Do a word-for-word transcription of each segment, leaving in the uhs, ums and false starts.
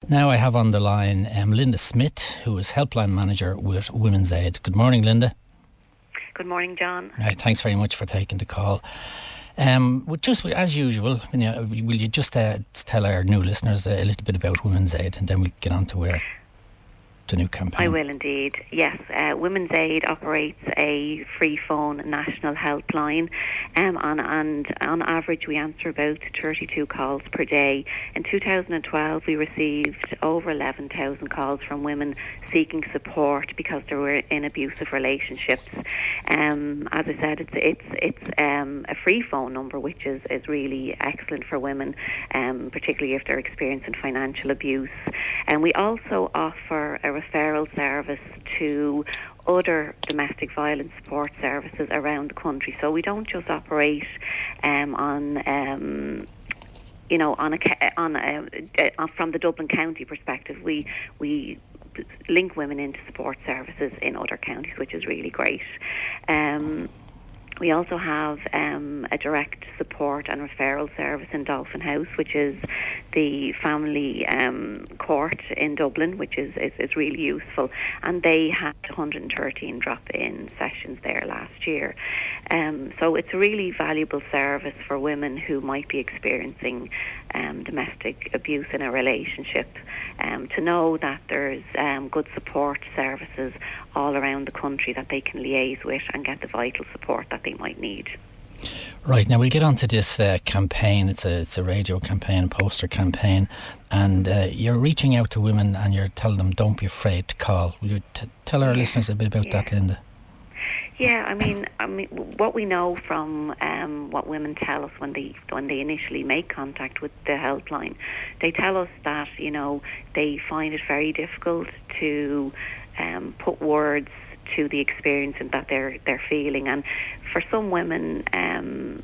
Now I have on the line um, Linda Smith, who is Helpline Manager with Women's Aid. Good morning, Linda. Good morning, John. Right, thanks very much for taking the call. Um, well, just as usual, you know, will you just uh, tell our new listeners a little bit about Women's Aid, and then we get on to where the new campaign. I will indeed. Yes, uh, Women's Aid operates a free phone national helpline, um, on, and on average we answer about thirty-two calls per day. In two thousand twelve we received over eleven thousand calls from women seeking support because they were in abusive relationships. Um, as I said, it's it's it's um, a free phone number, which is, is really excellent for women, um, particularly if they're experiencing financial abuse. And we also offer a referral service to other domestic violence support services around the country. So we don't just operate um, on, um, you know, on a on a, uh, from the Dublin County perspective. We we link women into support services in other counties, which is really great. Um, We also have um, a direct support and referral service in Dolphin House, which is the family um, court in Dublin, which is, is, is really useful. And they had one hundred thirteen drop-in sessions there last year. Um, so it's a really valuable service for women who might be experiencing um, domestic abuse in a relationship, um, to know that there's um, good support services all around the country that they can liaise with and get the vital support that they might need. Right, now we'll get on to this uh, campaign. It's a it's a radio campaign, poster campaign, and uh, you're reaching out to women and you're telling them don't be afraid to call. Will you t- tell our yeah. listeners a bit about yeah. that, Linda? Yeah, I mean, I mean, what we know from um, what women tell us when they when they initially make contact with the helpline, they tell us that, you know, they find it very difficult to um, put words to the experience that they're they're feeling, and for some women, um,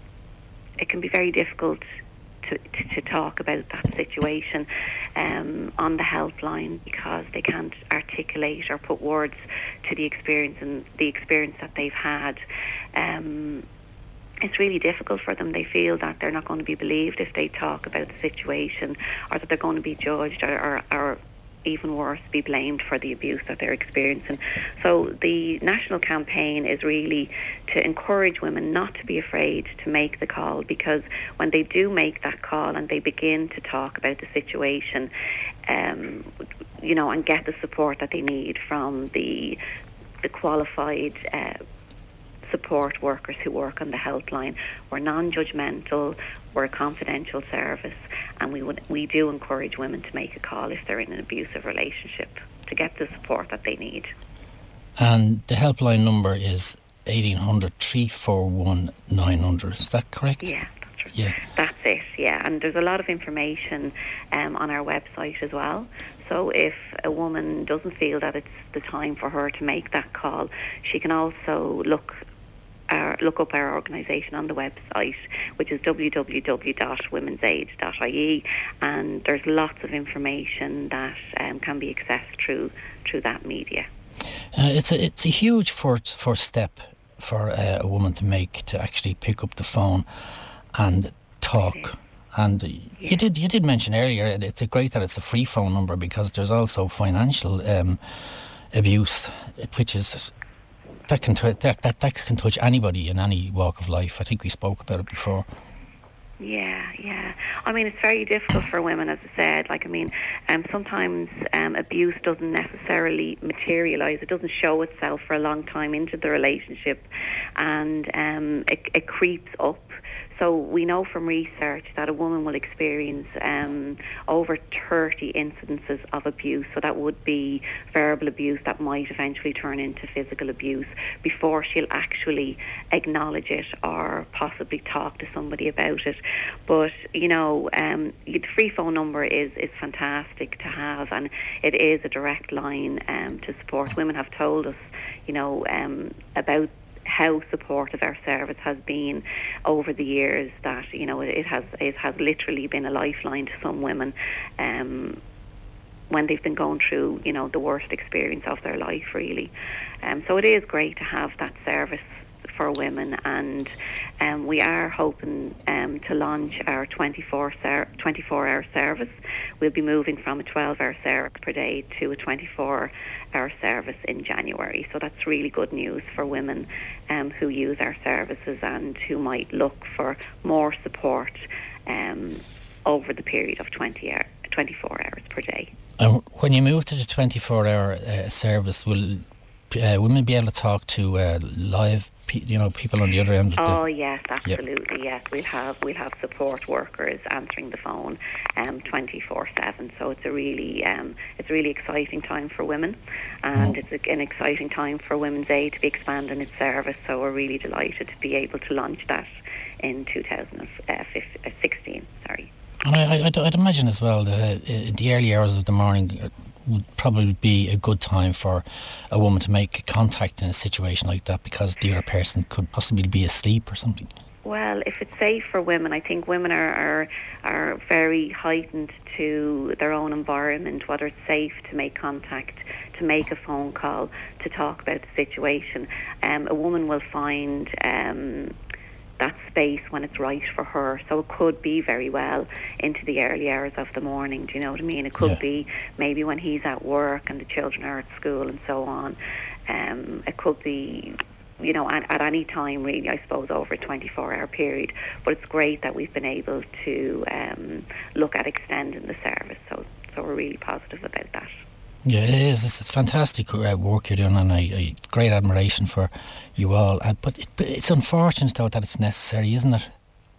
it can be very difficult to, to, to talk about that situation um, on the helpline because they can't articulate or put words to the experience and the experience that they've had. Um, it's really difficult for them. They feel that they're not going to be believed if they talk about the situation, or that they're going to be judged, or, or, or even worse, be blamed for the abuse that they're experiencing. So the national campaign is really to encourage women not to be afraid to make the call, because when they do make that call and they begin to talk about the situation, um, you know, and get the support that they need from the the qualified uh, support workers who work on the helpline. We're non-judgmental, we're a confidential service, and we would we do encourage women to make a call if they're in an abusive relationship to get the support that they need. And the helpline number is eighteen hundred, three four one, nine hundred, is that correct? Yeah, that's right. Yeah. That's it, yeah. And there's a lot of information um, on our website as well. So if a woman doesn't feel that it's the time for her to make that call, she can also look Our, look up our organisation on the website, which is w w w dot womens aid dot i e, and there's lots of information that um, can be accessed through through that media. Uh, it's a it's a huge first first step for uh, a woman to make, to actually pick up the phone and talk. And yeah. you did you did mention earlier, it's great that it's a free phone number, because there's also financial um, abuse, which is. That can t- that, that that can touch anybody in any walk of life. I think we spoke about it before. Yeah, yeah. I mean, it's very difficult for women, as I said. Like, I mean, um, sometimes um, abuse doesn't necessarily materialise. It doesn't show itself for a long time into the relationship, and um, it, it creeps up. So we know from research that a woman will experience um, over thirty incidences of abuse. So that would be verbal abuse that might eventually turn into physical abuse before she'll actually acknowledge it or possibly talk to somebody about it. But, you know, um, the free phone number is, is fantastic to have, and it is a direct line um, to support. Women have told us, you know, um, about how supportive our service has been over the years, that, you know, it has it has literally been a lifeline to some women um, when they've been going through, you know, the worst experience of their life, really. Um, so it is great to have that service for women, and um, we are hoping um, to launch our twenty-four hour service. We'll be moving from a twelve hour service per day to a twenty-four hour service in January. So that's really good news for women um, who use our services and who might look for more support um, over the period of twenty hour, twenty-four hours per day. And when you move to the twenty-four hour uh, service, will uh, women be able to talk to uh, live, pe- you know, people on the other end? Of oh the yes, absolutely. Yep. Yes, we'll have we'll have support workers answering the phone, um, twenty-four seven. So it's a really um, it's a really exciting time for women, and mm. it's a, an exciting time for Women's Aid to be expanding its service. So we're really delighted to be able to launch that in two thousand sixteen. Sorry. And I, I'd, I'd imagine as well that uh, in the early hours of the morning would probably be a good time for a woman to make contact in a situation like that, because the other person could possibly be asleep or something. Well, if it's safe for women, I think women are, are are very heightened to their own environment, whether it's safe to make contact, to make a phone call, to talk about the situation. Um, a woman will find um, that space when it's right for her. So it could be very well into the early hours of the morning, do you know what I mean? It could yeah. be maybe when he's at work and the children are at school and so on. Um, it could be, you know, at, at any time really, I suppose, over a twenty-four hour period. But it's great that we've been able to um, look at extending the service. So, so we're really positive about that. Yeah, it is. It's, it's fantastic uh, work you're doing, and I, I great admiration for you all. Uh, but, it, but it's unfortunate, though, that it's necessary, isn't it?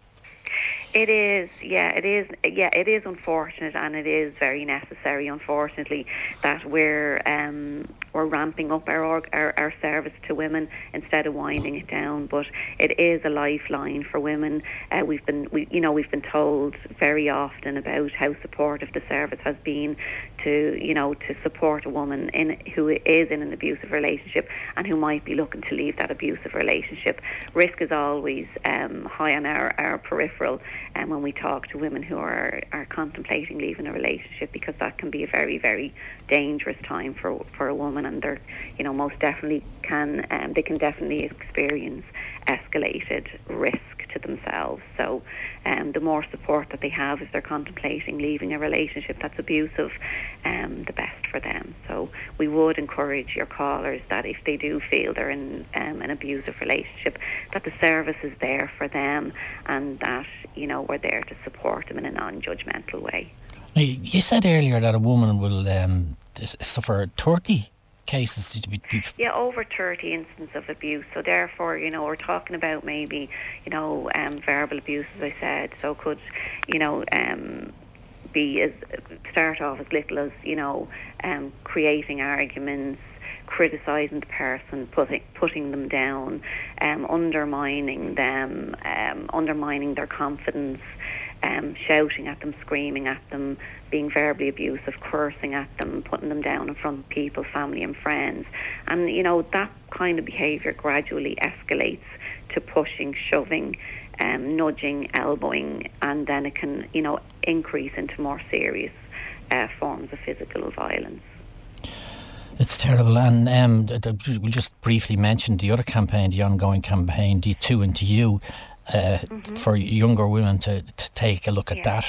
It is, yeah, it is, yeah, it is unfortunate, and it is very necessary, unfortunately, that we're um, we're ramping up our, org- our our service to women instead of winding it down. But it is a lifeline for women. Uh, we've been, we, you know, we've been told very often about how supportive the service has been to, you know, to support a woman in who is in an abusive relationship and who might be looking to leave that abusive relationship. Risk is always um, high on our, our peripheral. And um, when we talk to women who are, are contemplating leaving a relationship, because that can be a very, very dangerous time for for a woman, and they're, you know, most definitely can um, they can definitely experience escalated risk to themselves. So um, the more support that they have if they're contemplating leaving a relationship that's abusive, um, the best for them. So we would encourage your callers that if they do feel they're in um, an abusive relationship, that the service is there for them, and that, you know, we're there to support them in a non-judgmental way. Now, you said earlier that a woman will um, suffer thirty cases to be, be yeah over thirty instances of abuse. So therefore, you know, we're talking about maybe, you know, um, verbal abuse, as I said. So could, you know, um, be as start off as little as, you know, um, creating arguments, criticising the person, putting putting them down, um, undermining them, um, undermining their confidence, um, shouting at them, screaming at them, being verbally abusive, cursing at them, putting them down in front of people, family and friends. And, you know, that kind of behaviour gradually escalates to pushing, shoving, um, nudging, elbowing, and then it can, you know, increase into more serious uh, forms of physical violence. It's terrible. And um, we'll just briefly mention the other campaign, the ongoing campaign, the Two Into You, uh, mm-hmm. for younger women to, to take a look at yeah. that.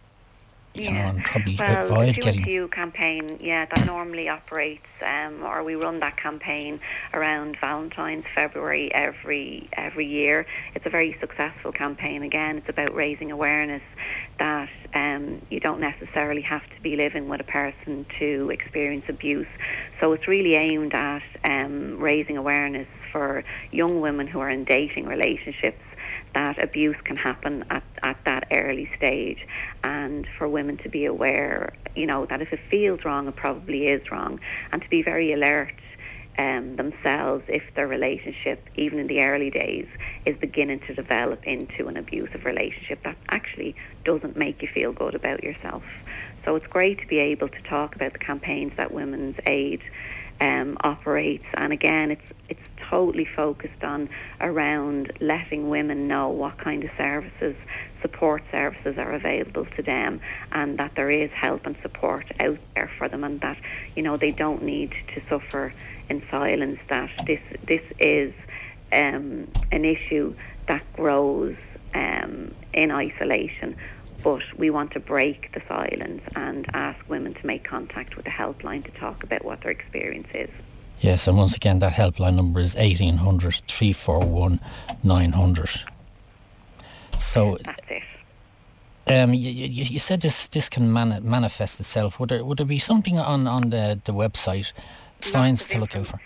You yeah. know, and probably well, avoid the Two getting... Into You campaign, yeah, that normally operates, um, or we run that campaign around Valentine's, February, every every year. It's a very successful campaign. Again, it's about raising awareness that um, you don't necessarily have to be living with a person to experience abuse. So it's really aimed at um, raising awareness for young women who are in dating relationships, that abuse can happen at, at that early stage, and for women to be aware, you know, that if it feels wrong, it probably is wrong, and to be very alert um, themselves if their relationship, even in the early days, is beginning to develop into an abusive relationship that actually doesn't make you feel good about yourself. So it's great to be able to talk about the campaigns that Women's Aid um, operates, and again, it's it's totally focused on around letting women know what kind of services, support services are available to them, and that there is help and support out there for them, and that, you know, they don't need to suffer in silence, that this this is um, an issue that grows um, in isolation, but we want to break the silence and ask women to make contact with the helpline to talk about what their experience is. Yes, and once again, that helpline number is eighteen hundred, three four one, nine hundred. So that's it. Um, you, you, you said this this can mani- manifest itself. Would there would there be something on, on the, the website, signs to look out for?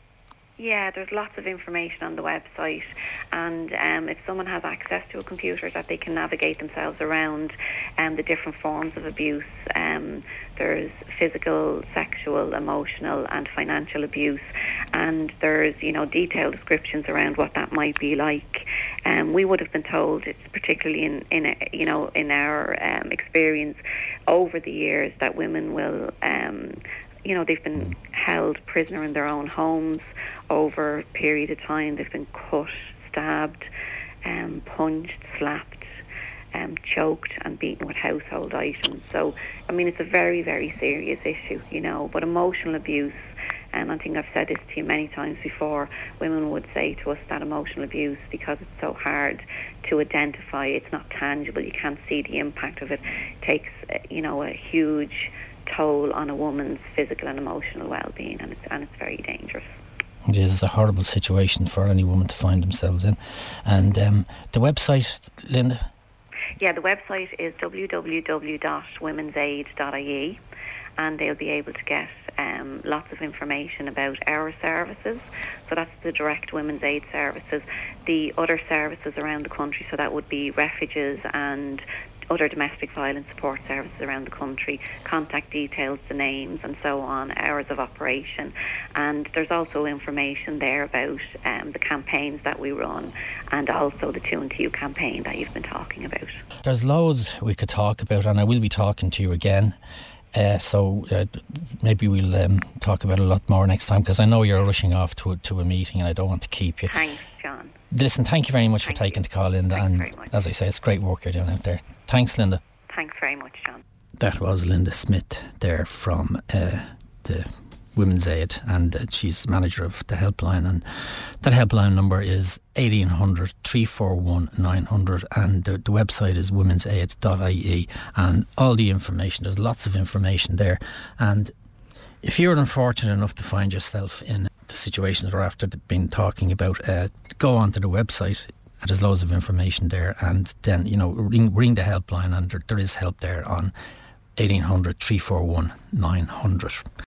Yeah, there's lots of information on the website, and um, if someone has access to a computer, that they can navigate themselves around um, the different forms of abuse. Um, there's physical, sexual, emotional, and financial abuse, and there's, you know, detailed descriptions around what that might be like. Um, we would have been told, it's particularly in, in a, you know, in our um, experience over the years, that women will. Um, You know, they've been held prisoner in their own homes over a period of time. They've been cut, stabbed, um, punched, slapped, um, choked and beaten with household items. So, I mean, it's a very, very serious issue, you know. But emotional abuse, and I think I've said this to you many times before, women would say to us that emotional abuse, because it's so hard to identify, it's not tangible, you can't see the impact of it, takes, you know, a huge toll on a woman's physical and emotional well-being, and it's, and it's very dangerous. It is a horrible situation for any woman to find themselves in. And um, the website, Linda? Yeah, the website is w w w dot women's aid dot I E, and they'll be able to get um, lots of information about our services. So that's the direct women's aid services. The other services around the country, so that would be refuges and other domestic violence support services around the country, contact details, the names and so on, hours of operation. And there's also information there about um, the campaigns that we run, and also the Two and Two campaign that you've been talking about. There's loads we could talk about, and I will be talking to you again. Uh, so uh, maybe we'll um, talk about it a lot more next time, because I know you're rushing off to a, to a meeting and I don't want to keep you. Thanks, John. Listen, thank you very much thank for taking you. the call, Linda. Thanks and very much. As I say, it's great work you're doing out there. Thanks, Linda. Thanks very much, John. That was Linda Smith there from uh, the Women's Aid, and uh, she's manager of the helpline, and that helpline number is eighteen hundred, three four one, nine hundred, and the, the website is women's aid dot I E, and all the information, there's lots of information there. And if you're unfortunate enough to find yourself in the situations we're after been talking about, uh, go onto the website. There's loads of information there, and then, you know, ring, ring the helpline, and there, there is help there on eighteen hundred, three four one, nine hundred.